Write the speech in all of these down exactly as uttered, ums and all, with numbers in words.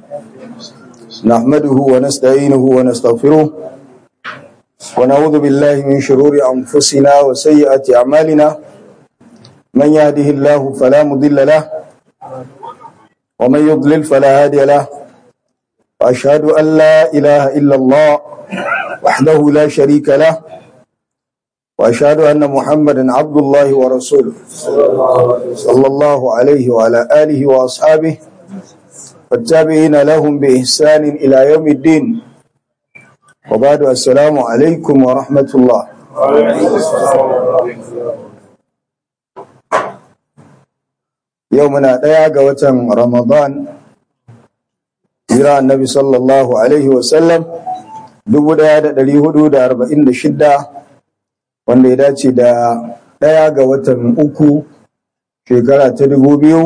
نحمده ونستعينه ونستغفره ونعوذ بالله من شرور أنفسنا وسيئات أعمالنا من يهده الله فلا مضل له ومن يضلل فلا هادي له وأشهد أن لا إله إلا الله وحده لا شريك له وأشهد أن محمدا عبد الله ورسوله صلى الله عليه وعلى آله وأصحابه والتابعين لهم بإحسان إلى يوم الدين وبعد السلام عليكم ورحمة الله. يومنا ديا قوة رمضان جرى النبي صلى الله عليه وسلم dubu ɗaya da ɗari hudu da arba'in da shidda wanda ya dace da ɗaya ga watan uku shekara ta dubu biyu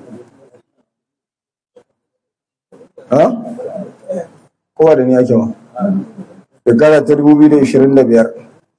ha? kowa da ni ake ma shekara ta dubu biyu da ashirin da biyar.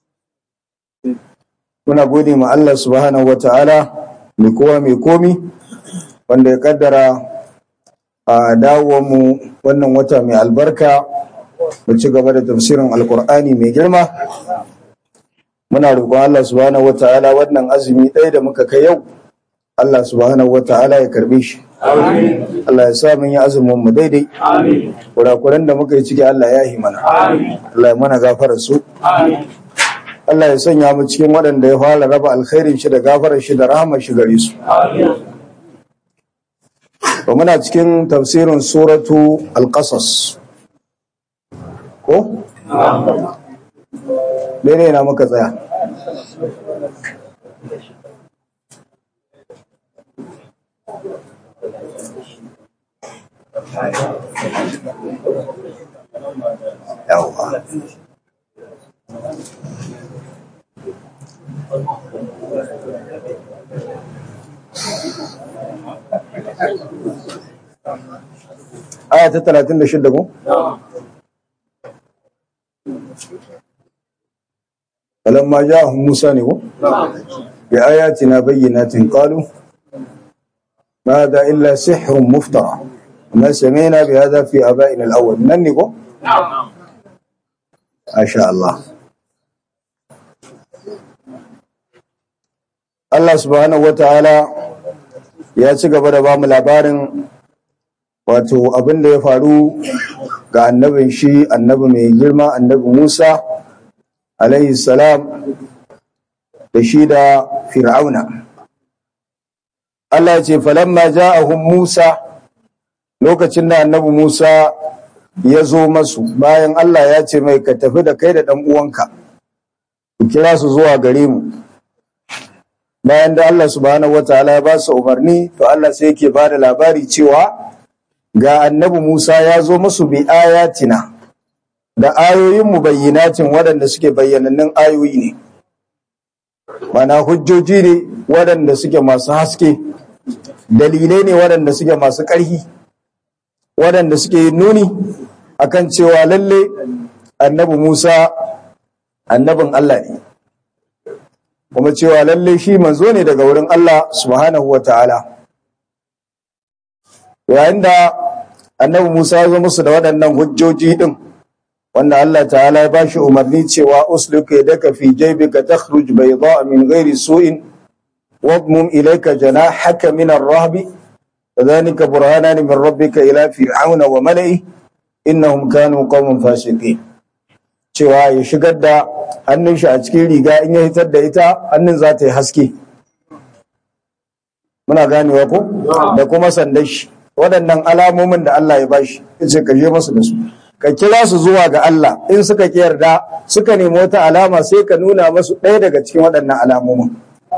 Muna gode ma Allah subhanahu wa ta'ala mai kowa mai komi wanda ya kaddara a dawowarmu wannan wata mai albarka mu ci gaba da tafsirin alkur'ani mai girma. Muna roƙon Allah subhanahu wa ta'ala wannan azumi ɗaya da muka kai yau Allah subhanahu wa ta'ala ya karbe shi. Amin. Allah ya sa mun yi azumin mu daidai. Amin. Kurakuran da muka yi ciki Allah ya yi mana. Amin. Allah ya mana gafara su. Amin. Allah ya sanya mu cikin waɗanda ya fara raba alkhairin shi da gafarar shi da rahmar shi gare su. Amin. To muna cikin tafsirin suratu al-qasas. Ko? Amin. Dai na muka tsaya. Yawa. Aya ta talatin da shida ko? فلما جاءهم موسى بآياتنا بينات قالوا ما هذا إلا سحر مفترى وما سمعنا بهذا في آبائنا الأول. ننكو ما شاء الله. Allah subhanahu wata'ala ya ci gaba da ba mu labarin wato abin da ya faru ga annabin shi annabi mai girma annabi Musa alaihi salam da shi da fir'auna. Allah ya ce falamma ja'ahum Musa, lokacin da annabi Musa ya zo masu bayan Allah ya ce mai ka tafi da kai da dan uwanka ku kira su zuwa gare mu. Bayan da Allah subhanahu wataala ya ba su umarni, to Allah sai yake ba da labari cewa ga annabi Musa ya zo musu bi ayatina da ayoyin mu bayyinatin waɗanda suke bayyanannun ayoyi ne, mana hujjoji ne waɗanda suke masu haske, dalilai ne waɗanda suke masu ƙarfi, waɗanda suke nuni akan cewa lalle annabi Musa annabin Allah ne, kuma cewa lalle shi manzo ne daga wurin Allah subhanahu wataala. Yayin da annabi Musa ya zo musu da waɗannan hujjoji din wanda Allah ta'ala ya bashi umarni cewa usluka yadaka fi jaybika takhruj bayda'a min ghairi su'in wadmum ilayka janahaka min ar-rahbi fadhalika burhanan min rabbika ila fir'auna wa mala'i innahum kanu qauman fasiqin. Cewa ya shigar da hannun shi a cikin riga, in ya hitar da ita hannun za ta yi haske. Muna ganewa ko? Da kuma sandan shi, waɗannan alamomin da Allah ya bashi ya ce ka je masu da su, ka kira su zuwa ga Allah. In suka ki yarda suka nemi wata alama sai ka nuna masu ɗaya daga cikin waɗannan alamomin.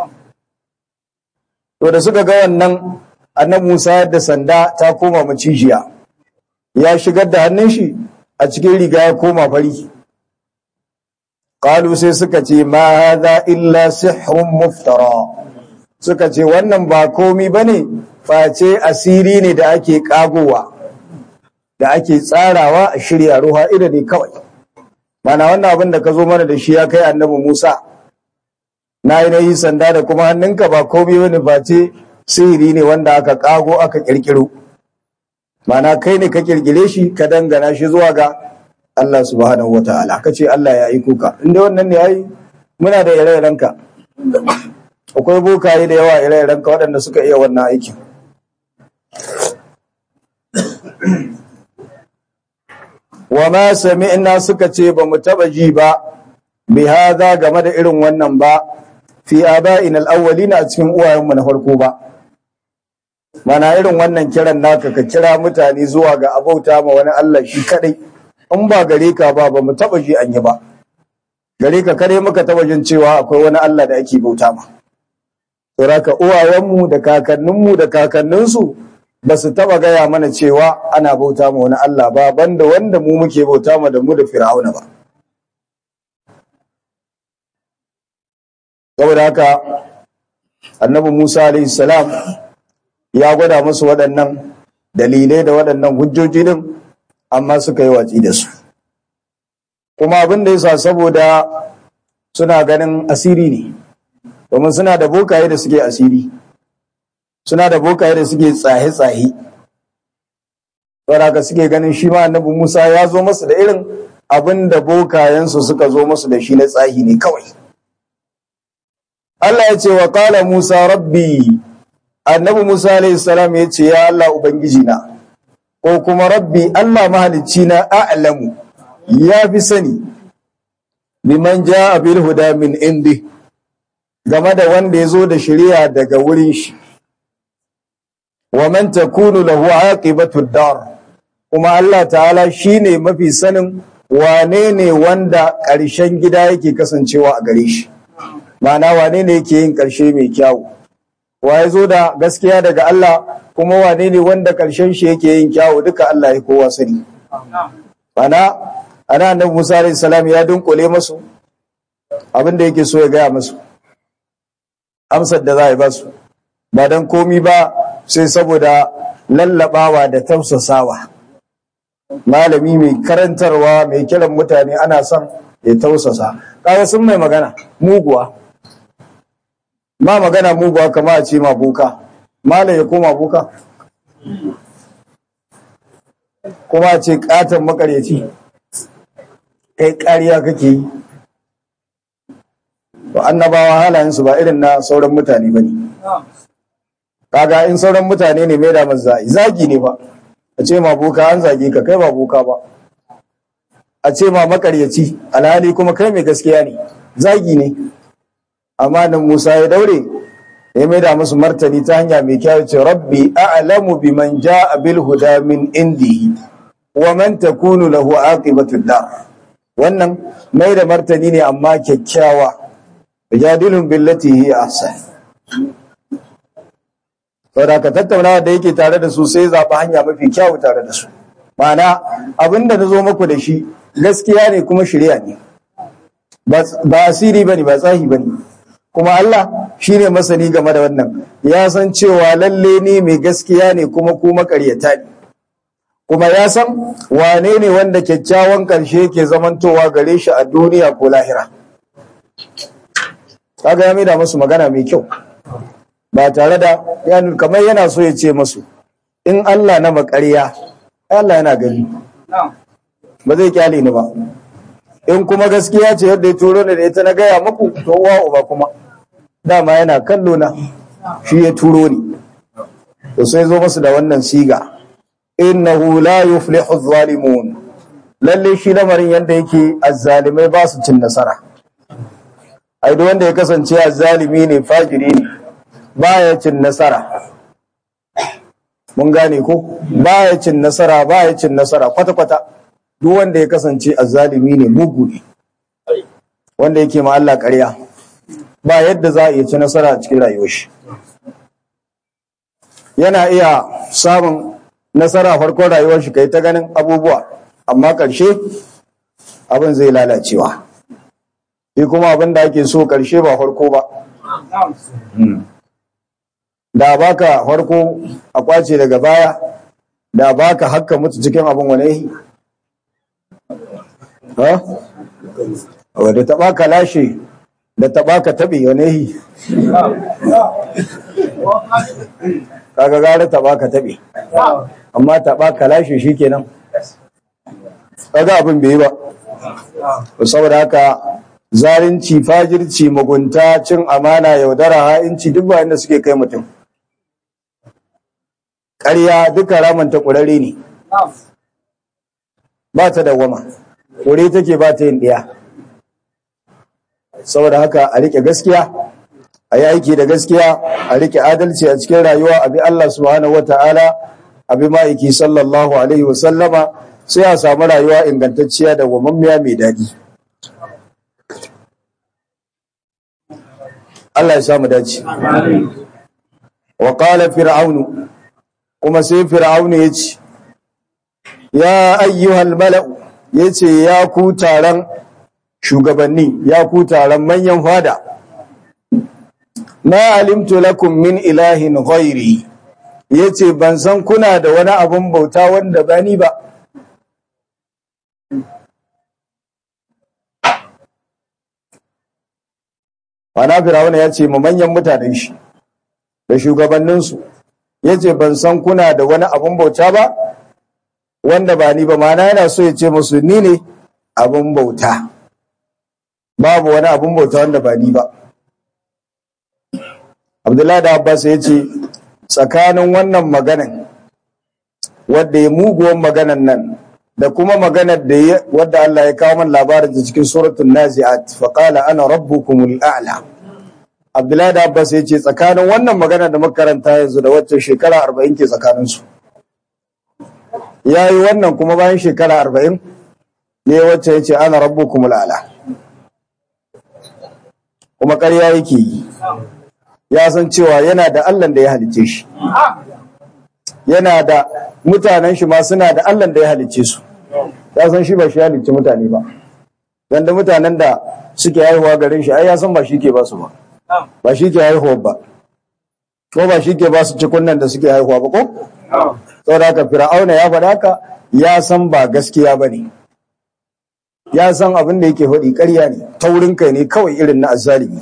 To da suka ga wannan annabi Musa da sanda ta koma macijiya, ya shigar da hannun shi a cikin riga ya koma fari. Qalu sai suka ce ma hadha illa sihrun muftara, suka ce wannan ba komi bane face asiri ne da ake kagowa, da ake tsarawa a shirya ruha ida ne kawai. Mana wannan abin da ka zo mana da shi ya kai annabi Musa, na yi na yi sanda da kuma hannunka ba komi bane face sihiri ne wanda aka kago aka kirkiro. mana kai ne ka kirkire shi ka dangana shi zuwa ga Allah subhanahu wataala kace Allah ya aiko ka inda wannan ne yayi muna da ire-iren ka akwai bokaye da yawa ire-iren ka waɗanda suka iya wannan aikin wa ma sami'na suka ce ba mu taba ji ba bi hada game da irin wannan ba fi aba'ina al-awwalina a cikin uwayenmu na farko ba mana irin wannan kiran naka ka kira mutane zuwa ga abauta ma wani Allah shi kadai in ba gare ka ba ba mu taba ji an yi ba gare ka kare muka taba jin cewa akwai wani Allah da ake bauta ma saboda uwayenmu da kakanninmu da kakanninsu ba su taba gaya mana cewa ana bauta ma wani Allah ba banda wanda mu muke bauta ma da mu da Fir'auna ba saboda haka annabi Musa alaihi salam ya gwada musu waɗannan dalilai da waɗannan hujjoji din amma suka yi watsi da su kuma abin da yasa saboda suna ganin asiri ne domin suna da bokaye da suke asiri suna da bokaye da suke tsahe-tsahe saboda suke ganin shi ma annabi Musa ya zo masu da irin abin da bokayensu suka zo masu da shi na tsahi ne kawai Allah ya ce wa qala Musa rabbi annabi Musa alayhi salam ya ce ya Allah ubangiji na ko kuma rabbi Allah mahalicci na a'lamu ya fi sani biman ja'a bil huda min indi game da wanda ya zo da shari'a daga wurin shi wa man takunu lahu aqibatu dar kuma Allah ta'ala shine mafi sanin wane ne wanda ƙarshen gida yake kasancewa a gare shi ma'ana wane ne yake yin ƙarshe mai kyau wa ya zo da gaskiya daga Allah kuma wane ne wanda ƙarshen shi yake yin kyau duka Allah ya kowa sani ana ana annabi Musa alayhi salam ya dunkule musu abin da yake so ya gaya musu amsar da za a ba su ba dan komi ba sai saboda lallabawa da tausasawa malami mai karantarwa mai kiran mutane ana son ya tausasa kaga sun mai magana muguwa ma magana muguwa kama a ce ma boka malam ya koma boka kuma a ce katon makaryaci kai ƙarya kake yi to annabawa halayensu ba irin na sauran mutane ba ne kaga in sauran mutane ne mai da mazzai zagi ne ba a ce ma boka an zage ka kai ba boka ba a ce ma makaryaci alhali kuma kai mai gaskiya ne zagi ne amma nan Musa ya daure ya mai da musu martani ta hanya mai kyau ce rabbi a'lamu biman ja'a bil huda min indihi wa man takunu lahu aqibatu dar wannan mai da martani ne amma kyakkyawa jadilun billati hi ahsan saboda ka tattaunawa da yake tare da su sai zaɓi hanya mafi kyawu tare da su ma'ana abinda na zo muku da shi gaskiya ne kuma shirya ne ba asiri bane ba tsahi bane kuma Allah shine masani game da wannan ya san cewa lalle ne mai gaskiya ne kuma ku makaryata ne kuma ya san wane ne wanda kyakkyawan karshe yake zamantowa gare shi a duniya ko lahira kaga ya mai da musu magana mai kyau ba tare da kamar yana so ya ce masu in Allah na makarya Allah yana gani ba zai kyale ni ba in kuma gaskiya ce yadda ya turo ni da ita na gaya muku to uwa uba kuma dama yana kallo na shi ya turo ni to sai zo masu da wannan siga innahu la yuflihu adh-dhalimun lalle shi lamarin yanda yake azzalimai ba su cin nasara ai duk wanda ya kasance azzalimi ne fajiri ne baya cin nasara mun gane ko baya cin nasara baya cin nasara kwata kwata duk wanda ya kasance azzalimi ne mugu ne wanda yake ma Allah ƙarya ba yadda za a iya ci nasara a cikin rayuwar shi yana iya samun nasara farkon rayuwar shi kai ta ganin abubuwa amma ƙarshe abin zai lalacewa shi kuma abin da ake so ƙarshe ba farko ba da baka farko a kwace daga baya da baka hakka mutu cikin abin wane ha wadda ta baka lashe da ta baka tabi wane kaga gara ta baka tabi amma taɓa kalashe shi kenan kaga abin bai yi ba. Saboda haka zalunci, fajirci, mugunta, cin amana, yaudara, ha'inci duk ba inda suke kai mutum. Ƙarya duka ramanta ƙurare ne, ba ta dawwama, ƙure take ba ta yin ɗiya. Saboda haka a riƙe gaskiya, a yi aiki da gaskiya, a riƙe adalci a cikin rayuwa, abi Allah subhanahu wata'ala, abi ma'aiki sallallahu alaihi wasallama, sai a samu rayuwa ingantacciya da wamammiya mai daɗi. Allah ya samu dace. Wa qala fir'aunu, kuma sai fir'aunu ya ce, ya ayyuhal mala'u, ya ce ya ku taron shugabanni, ya ku taron manyan fada, ma alimtu lakum min ilahin ghairi, ya ce ban san kuna da wani abun bauta wanda ba ni ba. Wana Firawuna ya ce ma manyan mutanen shi da shugabanninsu, ya ce ban san kuna da wani abun bauta ba wanda ba ni ba, mana yana so ya ce musu ni ne abun bauta, babu wani abun bauta wanda ba ni ba. Abdullahi da Abbas ya ce tsakanin wannan maganan wadda ya muguwan maganan nan da kuma maganar da ya wadda Allah ya kawo man labarin ta cikin suratul Nazi'at, fa qala ana rabbukumul a'la. Abdullahi da Abbas ya ce tsakanin wannan magana da makaranta yanzu da wacce shekara arba'in ke tsakanin su. Yayi wannan kuma bayan shekara arba'in ne wacce ya ce ana rabbukumul a'la. Kuma ƙarya yake yi. Ya san cewa yana da Allah da ya halicce shi. Yana da mutanen shi ma suna da Allah da ya halicce su. Ya san shi ba shi halicce mutane ba. Dan da mutanen da suke haihuwa garin shi ai ya san ba shi ke ba su ba. Ba shi ke haihuwa ba. Ko ba shi ke ba su cikunnan da suke haihuwa ba ko? Saboda haka Fir'auna ya faɗa haka, ya san ba gaskiya ba ne. Ya san abin da yake faɗi ƙarya ne, taurin kai ne kawai irin na azzalimi.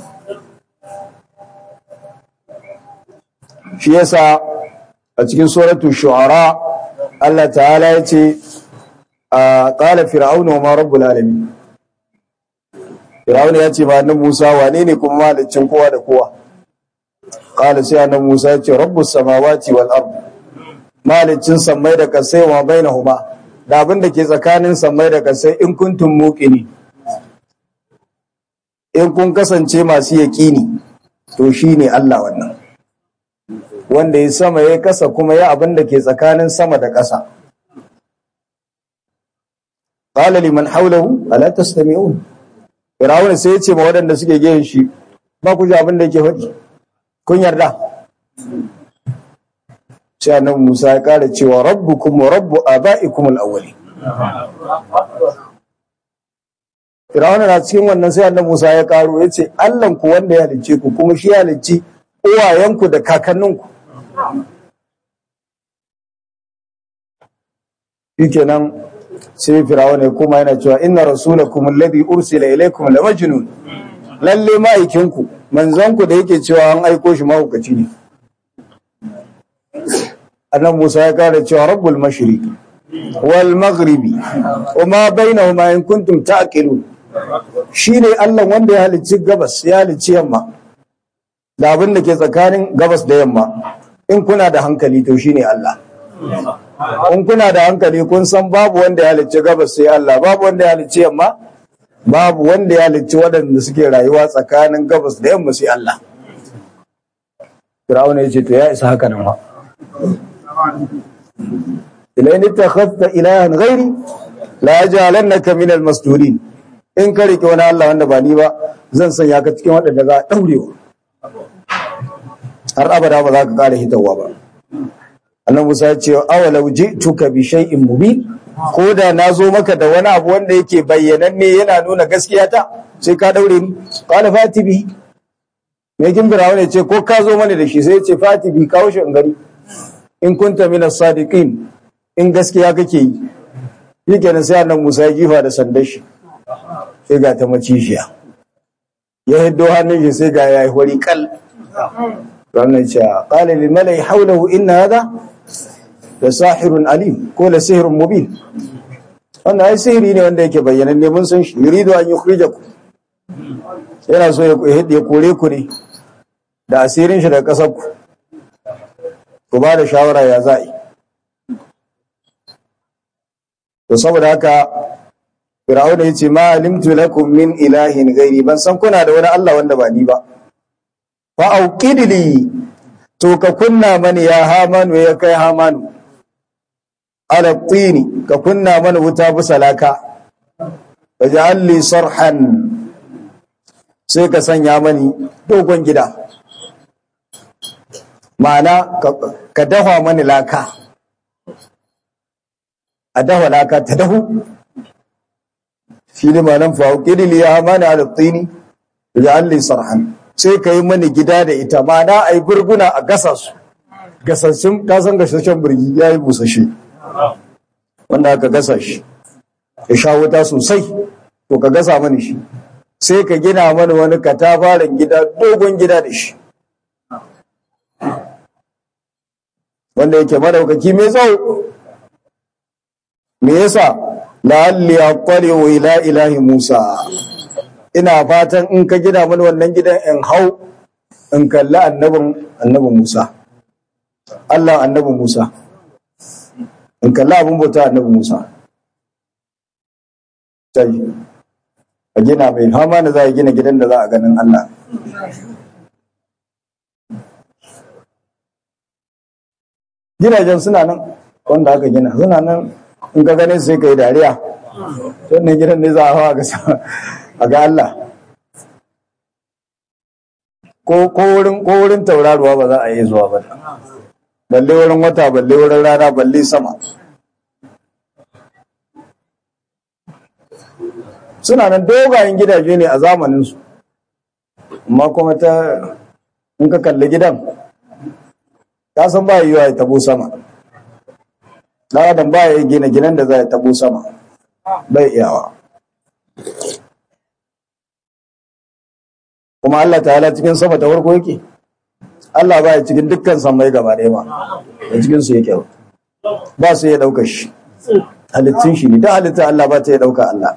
Shi yasa a cikin suratul shu'ara Allah ta'ala ya ce qala fir'aunu wa ma rabbul alamin. Fir'aunu ya ce ba annabi Musa wane ne kuma malikin kowa da kowa? Qala sai annabi Musa ya ce rabbus samawati wal ard, malikin sammai da kasai wa bainahuma, da abin da ke tsakanin sammai da kasai, in kuntum muqini, in kun kasance masu yaqini to shine Allah wannan wanda ya sama ya kasa kuma ya abin da ke tsakanin sama da ƙasa. Qala liman hawlahu ala tastami'un. Fir'aun sai ya ce ma waɗanda suke gehen shi, ba ku ji abin da yake faɗi, kun yarda? Sai annabi Musa ya ƙara cewa rabbukum wa rabbu aba'ikum al-awwali. Fir'aun na cikin wannan sai annabi Musa ya ƙaro ya ce Allahn ku wanda ya halicce ku kuma shi ya halicci uwayenku da kakanninku. Shikenan sai Fir'aun ya kuma yana cewa inna rasulakum alladhi ursila ilaykum la majnun, lalle ma'aikinku manzanku da yake cewa an aiko shi mahaukaci ne. Annabi Musa ya kara cewa rabbul mashriqi wal maghribi wama bainahuma in kuntum ta'qilun, shine Allah wanda ya halicci gabas ya halicci yamma da abin da ke tsakanin gabas da yamma. In kuna da hankali to shine Allah. In kuna da hankali kun san babu wanda ya halicci gabas sai Allah, babu wanda ya halicci yamma, babu wanda ya halicci waɗanda suke rayuwa tsakanin gabas da yamma sai Allah. Fir'auna ya ce to ya isa haka nan ba. Ilaini takhafta ilahan ghairi la ja'alannaka min al-masdurin. In ka rike wani Allah wanda ba ni ba zan sanya ka cikin waɗanda za a daurewa har abada ba za ka kare hitawa ba. Annabi Musa ya ce awalau ji'tuka bi shay'in mubin, ko da na zo maka da wani abu wanda yake bayyananne yana nuna gaskiya ta sai ka daure ni. Qala fati bi, me kin Fir'auna ya ce ko ka zo mana da shi, sai ya ce fati bi, kawo shi in gari in kunta min as-sadiqin, in gaskiya kake yi. Shikenan sai Annabi Musa ya jifa da sandar shi sai ga ta macishiya, ya hiddo hannun shi sai ga yayi hori kal. Wannan ce qala lil mala'i hawlahu inna hadha da sahirun alim ko la sihrun mubin. Wannan ai sihiri ne wanda yake bayyananne mun san shi, yuridu an yukhrijakum, yana so ya kore ku ne da asirin shi daga ƙasar ku. Ku ba da shawara ya za'i. To saboda haka Fir'auna yace ma alimtu lakum min ilahin ghairi, ban san kuna da wani Allah wanda ba ni ba. Fa auqidli, to ka kunna mani ya Hamanu, ya kai Hamanu, ala tini, ka kunna mani wuta bisa laka, waj'al li sarhan, sai ka sanya mani dogon gida, ma'ana ka dafa mani laka, a dafa laka ta dahu. Shi ne ma nan fa qidli ya Hamanu ala tini waj'al li sarhan, sai ka yi mani gida da ita, ma'ana ai burguna a gasa su, gasassun, ka san gasashen burgi ya yi busashe wanda aka gasa shi ya sha wuta sosai, to ka gasa mani shi, sai ka gina mani wani katafaren gida, dogon gida da shi wanda yake madaukaki mai tsawo. Me yasa? la'alli aqaliu ila ilahi Musa, ina fatan in ka gina mani wannan gidan in hau in kalli annabin annabin Musa, Allah annabin Musa, in kalli abin bauta annabin Musa. Sai a gina mai hama da za a gina gidan da za a ganin Allah. Gidajen suna nan wanda aka gina suna nan, in ka gane sai ka yi dariya, wannan gidan ne za a hawa a ga Allah. Ko wurin tauraruwa ba za a yi zuwa ba, balle wurin wata, balle wurin rana, balle sama. Suna nan dogayen gidaje ne a zamaninsu, amma kuma ta in ka kalli gidan ka san ba yiwa ya tabo sama. ɗan adam ba ya gina ginan da za ya tabo sama, bai iyawa. Kuma Allah ta'ala cikin sama ta farko yake, Allah ba ya cikin dukkan samai gaba ɗaya ma, da cikinsu yake ba su ya ɗauka shi, halittun shi ne, da halittun Allah ba ta ya ɗauka Allah.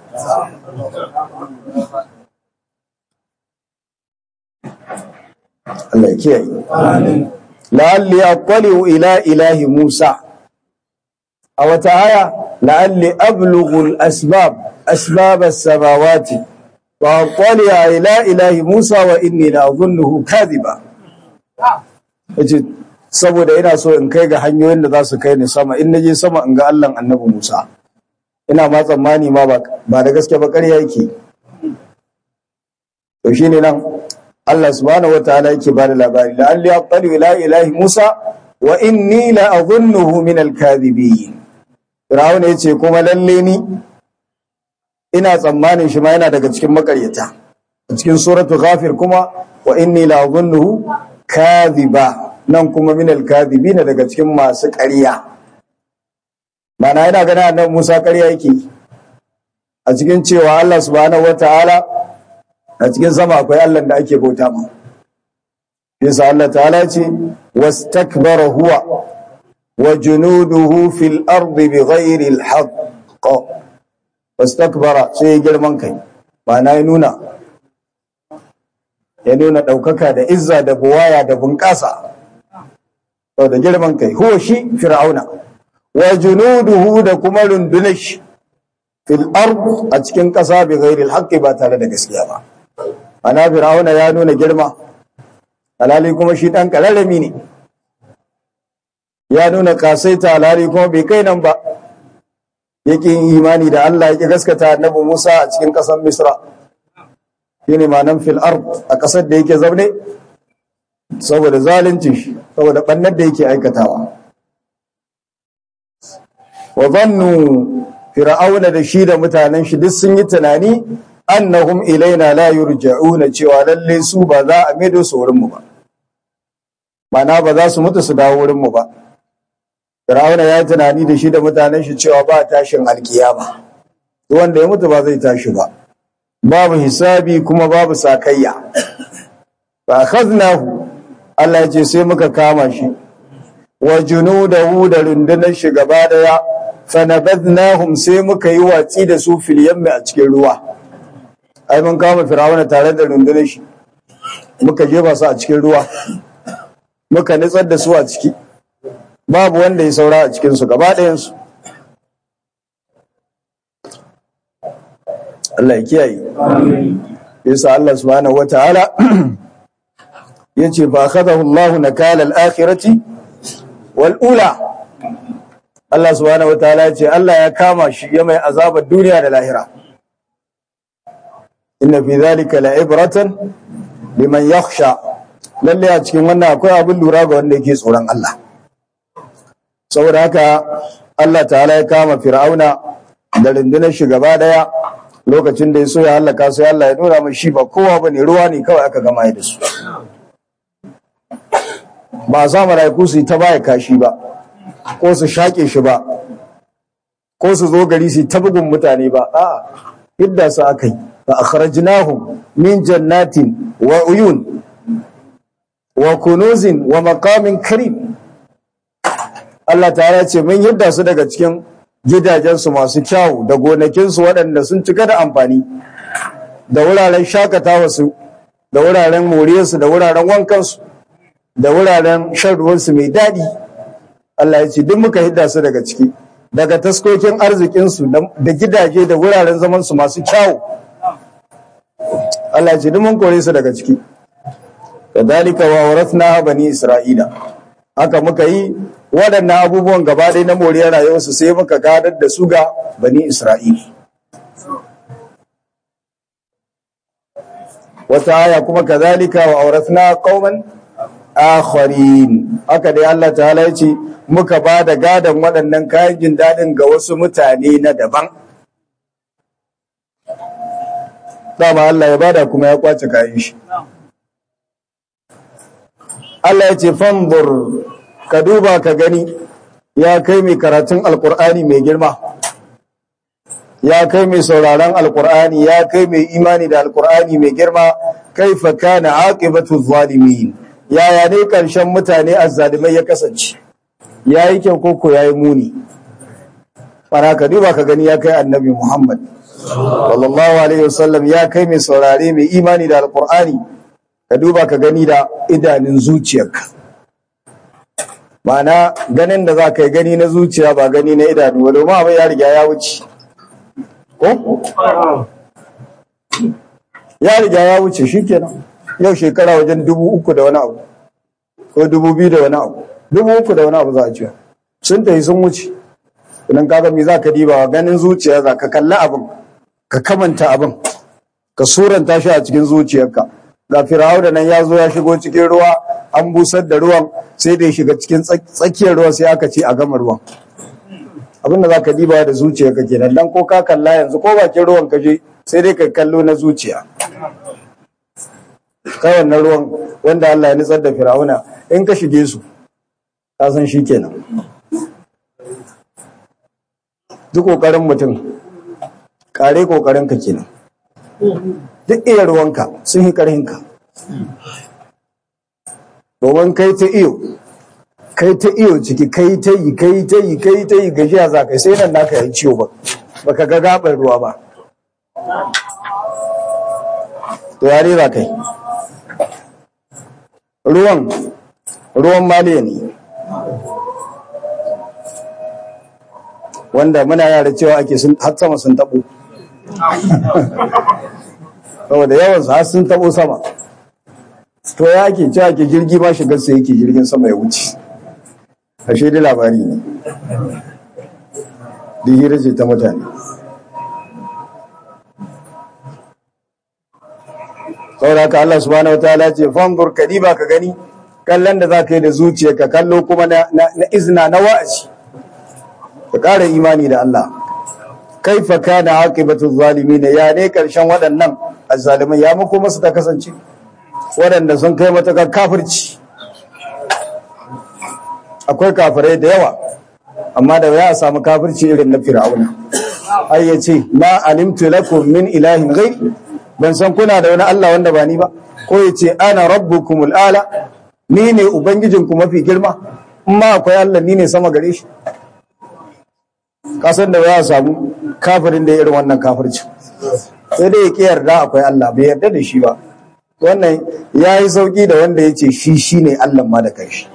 Allah ya kiyaye. La'alli aqaliu ila ilahi Musa, a wata aya la'alli ablughu al-asbab asbab as-samawati wa aqaliya ila ilahi Musa wa inni la'adhunnuhu kadhiba. Yace saboda ina so in kai ga hanyoyin da za su kai ni sama, in naje sama in ga Allah annabi Musa, ina ma tsammani ma ba da gaske ba, ƙarya yake. To shine nan Allah subhanahu wataala yake bada labari, la'alli aqaliu ila ilahi Musa wa inni la'adhunnuhu min al-kadhibin. Fir'aun yace kuma lalle ni ina tsammanin shi ma yana daga cikin makaryata. A cikin suratu Ghafir kuma wa inni la'adhunnuhu kadhiba, nan kuma min al-kadhibin, daga cikin masu ƙarya. Mana yana ganin annabi Musa ƙarya yake a cikin cewa Allah subhanahu wataala a cikin sama akwai Allah da ake bauta ma. Yasa Allah ta'ala ce wastakbara huwa wa junuduhu fil ardi bighairi al-haqq, wastakbara sai girman kai, ma'ana ya nuna ya nuna ɗaukaka da izza da buwaya da bunƙasa, da girman kai, huwa shi fir'auna, wa junuduhu da kuma rundunar shi fil ard a cikin ƙasa bighairi al-haqq, ba tare da gaskiya ba. Ana fir'auna ya nuna girma, alhali kuma shi ɗan ƙararrami ne, ya nuna kasaita, alhali kuma bai kai nan ba. Yake yin imani da Allah, yake gaskata annabi Musa a cikin ƙasar Misra, shine ma'anar fil ard, a ƙasar da yake zaune, saboda zalunci shi, saboda ɓannar da yake aikatawa. Wa zannu, fir'auna da shi da mutanen shi duk sun yi tunani annahum ilaina la yurja'una, cewa lalle su ba za a maido su wurin mu ba, mana ba za su mutu su dawo wurin mu ba. Fir'auna ya yi tunani da shi da mutanen shi cewa ba tashin alkiyama, duk wanda ya mutu ba zai tashi ba, babu hisabi kuma babu sakayya. Fa akhadnahu, Allah ya ce sai muka kama shi wa junudahu da rundunar shi gaba daya fanabadnahum sai muka yi watsi da su fil yammi a cikin ruwa. Ai mun kama Fir'auna tare da rundunar shi muka jefa su a cikin ruwa muka nitsar da su a ciki, babu wanda ya saura a cikin su gaba ɗayan su. Allah ya kiyaye. Amin. Yasa Allah subhanahu wataala yace fa akhadahu Allah nakala al-akhirati wal ula. Allah subhanahu wataala yace Allah ya kama shi ya mai azabar duniya da lahira. Inna fi dhalika la'ibratan liman yakhsha. Lalle a cikin wannan akwai abin lura ga wanda yake tsoron Allah. Saboda haka Allah ta'ala ya kama Fir'auna da rundunar shi gaba daya lokacin da ya so ya halaka sai Allah ya nuna mai shi ba kowa bane, ruwa ne kawai aka gama da su. Ba sa malaiku su ta baya kashi ba ko su shake shi ba ko su zo gari su ta bugun mutane ba, a'a idda su akai fa akhrajnahum min jannatin wa uyun wa kunuzin wa maqamin karim. Allah ta'ala ce mun yadda su daga cikin gidajensu masu kyawu da gonakinsu waɗanda sun cika da amfani da wuraren shakatawarsu da wuraren moriyarsu da wuraren wankansu da wuraren shan ruwansu mai daɗi. Allah ya ce duk muka hidda su daga ciki, daga taskokin arzikinsu da gidaje da wuraren zamansu masu kyawu. Allah ya ce duk mun kore su daga ciki. Kadhalika wa warathna bani Isra'ila. Haka muka yi waɗannan abubuwan gaba ɗaya na moriyar rayuwarsu sai muka gadar da su ga bani Isra'ila. Wata aya kuma kadhalika wa awrathna qauman akharin. Haka dai Allah ta'ala ya ce muka ba da gadon waɗannan kayan jin daɗin ga wasu mutane na daban. Dama Allah ya bada kuma ya kwace kayan shi. Allah ya ce fanzur, ka duba ka gani ya kai mai karatun alkur'ani mai girma, ya kai mai sauraron alkur'ani, ya kai mai imani da alkur'ani mai girma, kaifa kana aqibatu zalimin, yaya ne karshen mutane azzalimai ya kasance, yayi kyau koko yayi muni. Fara ka duba ka gani ya kai annabi Muhammad sallallahu alaihi wasallam, ya kai mai saurare mai imani da alkur'ani, ka duba ka gani da idanun zuciyarka. Ma'ana ganin da za ka yi gani na zuciya ba gani na idanu ba, domin abin ya riga ya wuce. Ko? Ya riga ya wuce shi kenan. Yau shekara wajen dubu uku da wani abu, ko dubu biyu da wani abu, dubu uku da wani abu za a ce. Sun tafi sun wuce. Idan kaga me za ka diba ganin zuciya, za ka kalli abin, ka kamanta abin, ka suranta shi a cikin zuciyarka. Ga Fir'auna nan ya zo ya shigo cikin ruwa, an busar da ruwan, sai da ya shiga cikin tsakiyar ruwa sai aka ce a gama ruwan. Abin da za ka diba da zuciya ka kenan, dan ko ka kalla yanzu ko bakin ruwan ka je sai dai ka kallo na zuciya. Kai wannan ruwan wanda Allah ya nitsar da Fir'auna, in ka shige su ka san shi kenan. Duk kokarin mutum kare kokarin ka kenan. Duk iya ruwanka sun yi ƙarhinka. Domin kai ta iyo, kai ta iyo ciki, kai ta yi, kai ta yi, kai ta yi gajiya za ka sai nan naka yi ciwo ba, ba ka ga gaɓar ruwa ba. To yare za ka yi. Ruwan, ruwan maliya ne. Wanda muna yara cewa ake har sama sun taɓo. Saboda yawansu har sun tabo sama, to ya ake cewa ke jirgi ma shigar sai yake jirgin sama ya wuce. Ashe da labari ne, da hira ce ta mutane. Saboda haka Allah subhanahu wa ta'ala ce fanzur kadiba ka gani, kallon da za ka yi da zuciya ka kallo kuma na izina na wa'azi, ka ƙara imani da Allah. Kaifa kana aqibatu zalimin, ya ne karshen waɗannan azzalimai, ya muku masu ta kasance waɗanda sun kai matakar kafirci. Akwai kafirai da yawa, amma da ya samu kafirci irin na Fir'auna. Ai yace ma alimtu lakum min ilahin ghairi, ban san kuna da wani Allah wanda ba ni ba. Ko yace ana rabbukumul ala, ni ne ubangijinku mafi girma. in ma akwai Allah ni ne sama gare shi. Kasan da ya samu kafirin da irin wannan kafirci sai dai ya ki yarda akwai Allah, bai yarda da shi ba. Wannan ya yi sauki da wanda ya ce shi shi ne Allah ma da kanshi.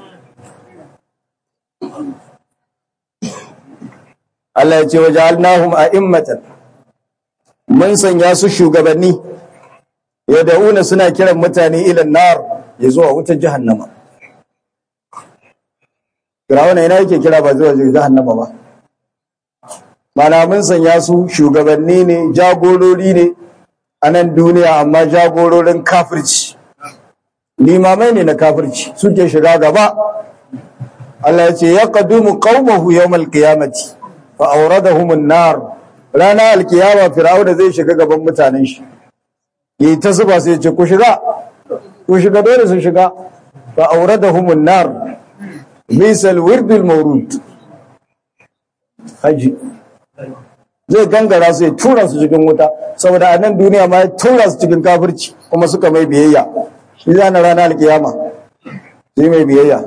Allah ya ce wa ja'alnahum a'immatan, mun sanya su shugabanni, yad'una suna kiran mutane ila nar, ya zuwa wutar jahannama. Firawuna ina yake kira ba zuwa jahannama ba. Mana mun sanya su shugabanni ne, jagorori ne a nan duniya, amma jagororin kafirci, limamai ne na kafirci suke shiga gaba. Allah ya ce ya qadumu qaumahu yawmal qiyamati fa awradahum an-nar. Rana alkiyama Fir'auna zai shiga gaban mutanen shi, yi ta zuba sai ya ce ku shiga, ku shiga, dole su shiga. Fa awradahum an-nar misal wirdul mawrud. Haji zai gangara su ya tura su cikin wuta, saboda a nan duniya ma ya tura su cikin kafirci kuma suka mai biyayya. Shi zana rana alkiyama sai mai biyayya.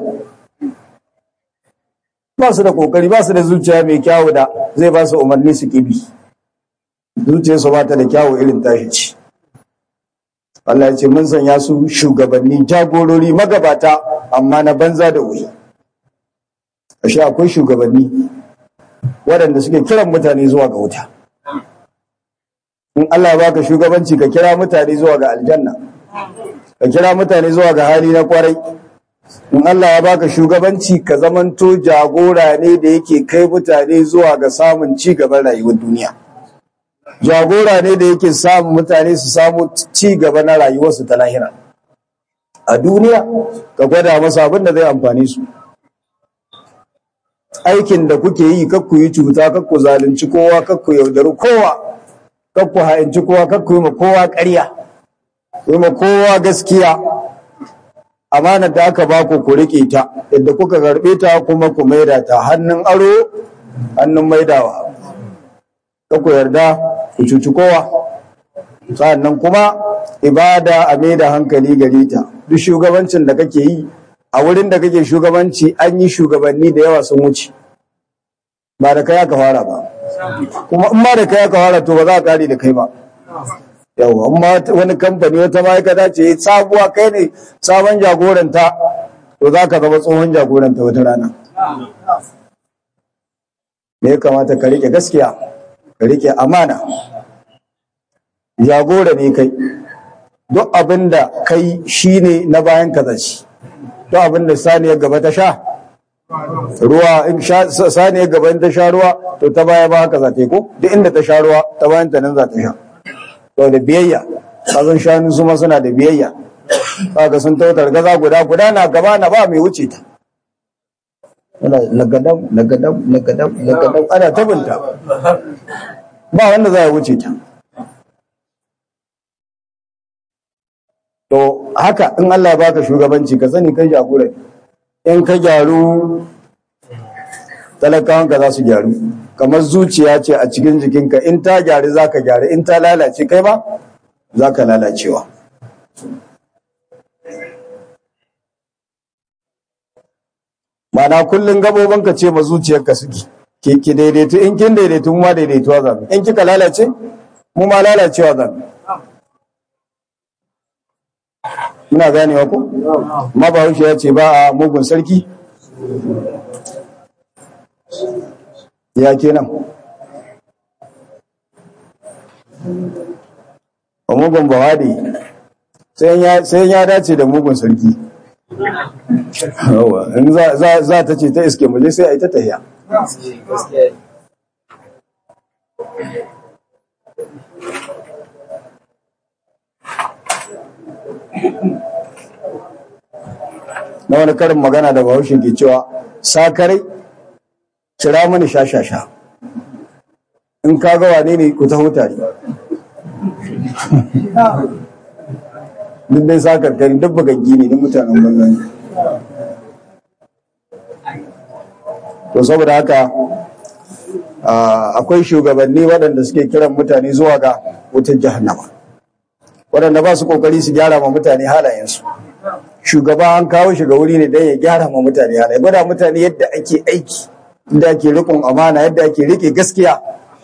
Ba su da kokari, ba su da zuciya mai kyawu da zai ba su umarni su kibi. Zuciyarsu ba ta da kyawu irin tashi ci. Allah ya ce mun sanya su shugabanni, jagorori, magabata, amma na banza da wuri. Ashe akwai shugabanni waɗanda suke kiran mutane zuwa ga wuta. In Allah ya baka shugabanci, ka kira mutane zuwa ga aljanna, ka kira mutane zuwa ga hali na kwarai. In Allah ya baka shugabanci, ka zamanto jagora ne da yake kai mutane zuwa ga samun ci gaban rayuwar duniya. Jagora ne da yake samun mutane su samu ci gaba na rayuwarsu ta lahira. A duniya ka gwada masa abin da zai amfane su. Aikin da kuke yi, kakku yi cuta, kakku zalunci kowa, kakku yaudari kowa, kakku ha'inci kowa, kakku yi ma kowa ƙarya, yi ma kowa gaskiya. Amanar da aka ba ku ku riƙe ta, yadda kuka karɓe ta kuma ku maida ta, hannun aro hannun maidawa. Kakku yarda ku cuci kowa. Sannan kuma ibada a maida hankali gare ta. Duk shugabancin da kake yi, a wurin da kake shugabanci, an yi shugabanni da yawa sun wuce, ba da kai aka fara ba. Kuma in ma da kai aka fara, to ba za a kare da kai ba. Yawa, amma wani kamfani, wata ma'aikata ce sabuwa, kai ne sabon jagoranta, to za ka zama tsohon jagoranta wata rana. Me ya kamata ka rike gaskiya, ka rike amana. Jagora ne kai, duk abin da kai shi ne na bayan ka zaci. To abin da saniyar gaba ta sha ruwa, in saniyar gaba in ta sha ruwa, to ta baya ba haka za ta yi ko, duk inda ta sha ruwa ta bayan ta nan za ta sha. To da biyayya, kazan shanu su ma suna da biyayya. Kaga sun tautar gaza guda guda na gaba na ba mai wuce ta. Lagadam, lagadam, lagadam, lagadam, ana tabinta. Ba wanda za ya wuce ta. To haka in Allah baka shugabanci, ka sani kai jagora. In ka gyaru, talakawanka za su gyaru. Kamar zuciya ce a cikin jikinka, in ta gyaru za ka gyaru, in ta lalace kai ba za ka lalacewa. Mana kullum gabobanka ce ma zuciyarka suke, ki daidaitu, in kin daidaitu mu ma daidaituwa zamu, in kika lalace mu ma lalacewa zamu. Muna ganewa ko? Ma Bahaushe ya ce ba a mugun sarki. Ya kenan. A mugun bawade sai ya dace da mugun sarki. In za ta ce ta iske muje sai a yi ta tahiya. Na wani karin magana da Bahaushe ke cewa, sakarai kira mani sha-sha-sha, in ka ga wane ne ku taho tare. Duk dai sakarkari, duk bagaggi ne, duk mutanen bangan. To saboda haka akwai shugabanni waɗanda suke kiran mutane zuwa ga wutar jahannama, waɗanda ba su ƙoƙari su gyara ma mutane halayensu. shugaba an kawo shi ga wuri ne don ya gyara ma mutane halaye, gwada mutane yadda ake aiki, yadda ake rikon amana, yadda ake rike gaskiya.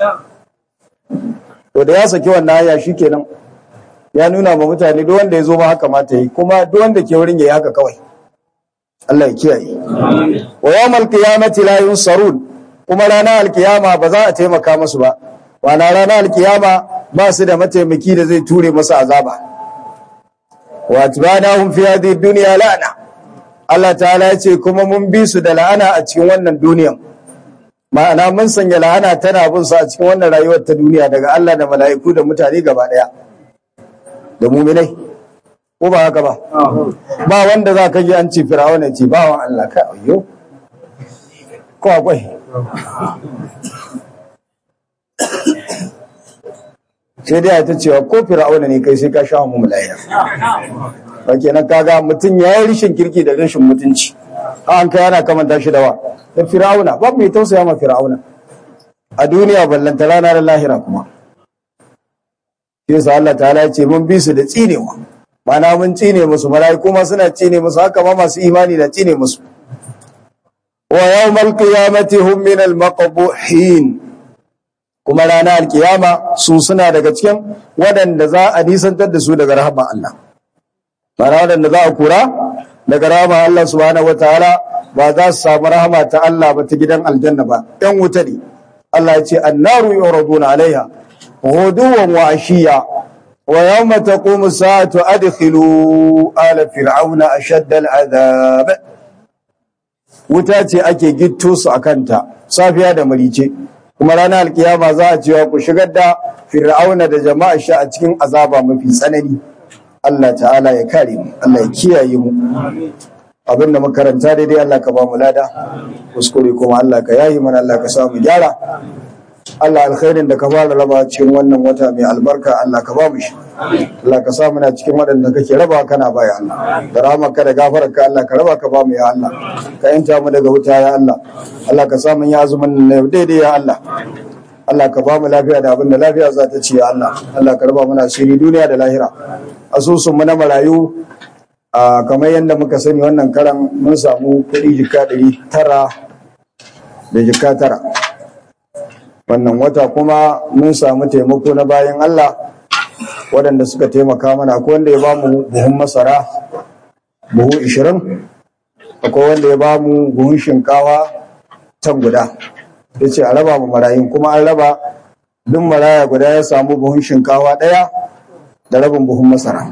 To da ya saki wannan hanya shikenan ya nuna ma mutane duk wanda ya zo ma haka mata yi, kuma duk wanda ke wurin ya yi haka kawai. Allah ya kiyaye. Wa yawmal qiyamati la yunsarun, kuma ranar alkiyama ba za a taimaka musu ba. Wana ranar alkiyama ba su da mataimaki da zai ture masa azaba. Wa atbanahum fi hadhihi dunya la'ana, Allah ta'ala ya ce kuma mun bi su da la'ana a cikin wannan duniyan. Ma'ana mun sanya la'ana tana bin su a cikin wannan rayuwar ta duniya daga Allah da mala'iku da mutane gaba daya da mu'minai, ko ba haka ba? Ba wanda za ka ji an ce Fir'auna ce bawan Allah, ka ayyo ko akwai? Sai dai ta cewa ko Fir'auna ne kai sai ka sha mu mulaya. Ba kenan kaga mutum ya yi rishin kirki da rashin mutunci, an kai ana kamanta shi da wa da Fir'auna. Babu mai tausaya ma Fir'auna a duniya ballanta ranar lahira kuma. Sai Allah ta'ala ya ce mun bi su da tsinewa, mana mun tsine musu, mala'iku ma suna tsine musu, haka ma masu imani da tsine musu. Wa yawmal qiyamati hum min al maqbuhin, kuma ranar alkiyama su suna daga cikin waɗanda za a nisantar da su daga rahama Allah. Mana waɗanda za a kura daga rahama Allah subhanahu wataala, ba za su samu rahama ta Allah ba ta gidan aljanna ba, ɗan wuta ne. Allah ya ce annaru yuraduna alaiha ghuduwan wa ashiya wa yawma taqumu sa'atu adkhilu ala fir'auna ashadda al'adab. Wuta ce ake gitto su akanta safiya da marice, kuma ranar alkiyama za a cewa ku shigar da fir'auna da jama'a shi a cikin azaba mafi tsanani. Allah ta'ala ya kare mu, Allah ya kiyaye mu. Abinda makaranta daidai Allah ka ba mu lada, kuskure kuma Allah ka yayi mana, Allah ka sa mu gyara. Allah alkhairin da ka fara raba cikin wannan wata mai albarka Allah ka ba mu shi. Allah ka sa muna cikin waɗanda kake raba kana ba ya Allah, da rahmarka da gafararka Allah ka raba ka ba mu ya Allah, ka yanta mu daga wuta ya Allah. Allah ka sa mun ya azumin nan daidai ya Allah. Allah ka ba mu lafiya da abin da lafiya za ta ci ya Allah. Allah ka raba mana asiri duniya da lahira. Asusun mu na marayu a kamar yadda muka sani wannan karan mun samu kuɗi jika ɗari tara da jika tara. Wannan wata kuma mun samu taimako na bayan Allah waɗanda suka taimaka mana. Akwai wanda ya ba mu buhun masara buhu ishirin, akwai wanda ya ba mu buhun shinkawa tan guda, ya ce a raba mu marayun, kuma an raba duk maraya guda ya samu buhun shinkawa ɗaya da rabin buhun masara.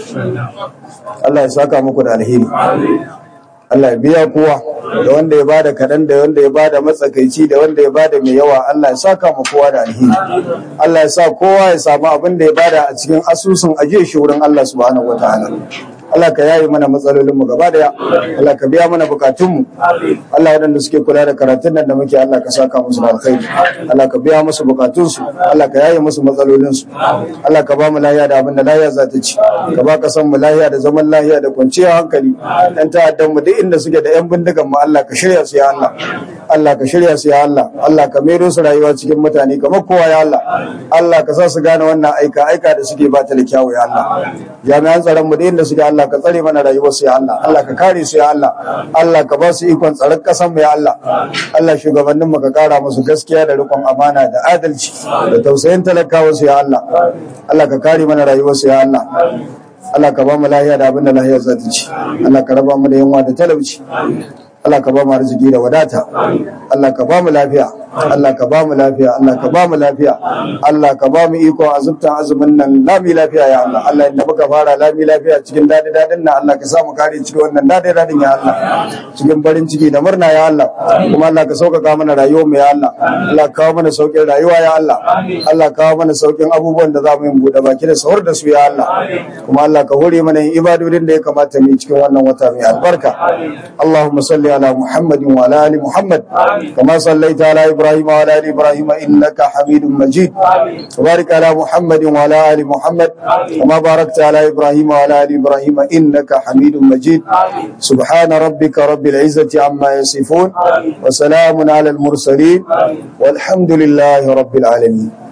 Allah ya saka muku da alheri, Allah ya biya kowa, da wanda ya bada kaɗan da wanda ya bada matsakaici da wanda ya bada mai yawa. Allah ya saka mu kowa da alheri. Allah ya sa kowa ya samu abin da ya bada a cikin asusun ajiye shi wurin Allah subhanahu wataala. Allah ka yaye mana matsalolin mu gaba daya, Allah ka biya mana bukatun mu. Allah waɗanda suke kula da karatun nan da muke, Allah ka saka musu da alkhairi, Allah ka biya musu bukatun su, Allah ka yaye musu matsalolin su. Allah ka ba mu lafiya da abin da lafiya za ta ci, ka ba ka san mu lafiya da zaman lafiya da kwanciyar hankali. Dan ta'addan mu duk inda suke da yan bindigan mu, Allah ka shirya su ya Allah. Allah ka shirya su ya Allah. Allah ka mero su rayuwa cikin mutane kamar kowa ya Allah. Allah ka sa su gane wannan aika aika da suke ba ta da kyawu ya Allah. Jami'an tsaron mu duk inda suke, Allah ka tsare mana rayuwarsu ya Allah. Allah ka kare su ya Allah. Allah ka ba su ikon tsaron kasan mu ya Allah. Allah shugabannin mu ka kara musu gaskiya da riƙon amana da adalci da tausayin talakawa su ya Allah. Allah ka kare mana rayuwarsu ya Allah. Allah ka ba mu lafiya da abin da lafiya za ta ci. Allah ka raba mu da yunwa da talauci. Allah ka ba mu arziki da wadata. Allah ka ba mu lafiya. Allah ka ba mu lafiya. Allah ka ba mu lafiya. Allah ka ba mu iko azubtan azumin nan lami lafiya ya Allah. Allah inda muka fara lami lafiya cikin dadi dadin nan, Allah ka sa mu kare cikin wannan dadi dadin ya Allah, cikin farin ciki da murna ya Allah. Kuma Allah ka sauƙaƙa mana rayuwar mu ya Allah. Allah ka kawo mana sauƙin rayuwa ya Allah. Allah ka kawo mana sauƙin abubuwan da za mu yi buɗe baki da sahur da su ya Allah. Kuma Allah ka hore mana yin ibadodin da ya kamata mu yi cikin wannan wata mai albarka. Allahumma salli على محمد وعلى ال محمد كما صليت على ابراهيم وعلى ال ابراهيم انك حميد مجيد. وبارك على محمد وعلى ال محمد كما باركت على ابراهيم وعلى ال ابراهيم انك حميد مجيد. سبحان ربك رب العزة عما يصفون وسلام على المرسلين والحمد لله رب العالمين.